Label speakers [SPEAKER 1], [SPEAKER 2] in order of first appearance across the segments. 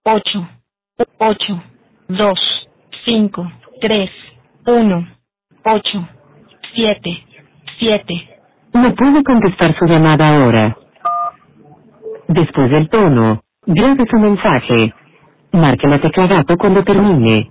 [SPEAKER 1] 8, 8, 2, 5, 3, 1, 8, 7, 7.
[SPEAKER 2] No puede contestar su llamada ahora. Después del tono, grabe su mensaje. Marque la tecla gato cuando termine.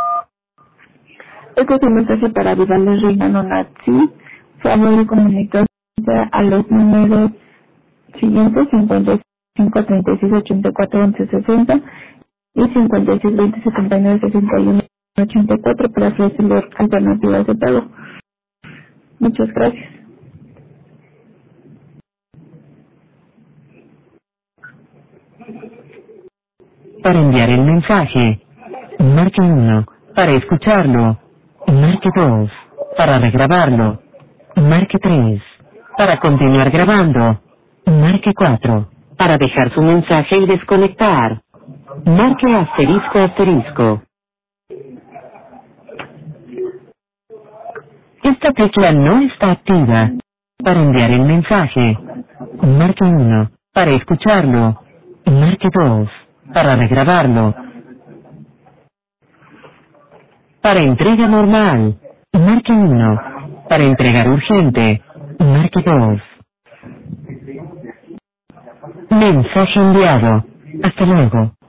[SPEAKER 3] Este es un mensaje para Vivaldi Reina Nonazzi. Favor de comunicarse a los números siguientes: 55 36 84 11 60 y 56 20 79 61 84 para ofrecerle alternativas de pago. Muchas gracias.
[SPEAKER 2] Para enviar el mensaje, marque 1. Para escucharlo, marque 2. Para regrabarlo, marque 3. Para continuar grabando, marque 4. Para dejar su mensaje y desconectar, marque asterisco asterisco. Esta tecla no está activa. Para enviar el mensaje, marque 1. Para escucharlo, marque 2. Para regrabarlo. Para entrega normal, marque 1. Para entregar urgente, marque 2. Mensaje enviado. Hasta luego.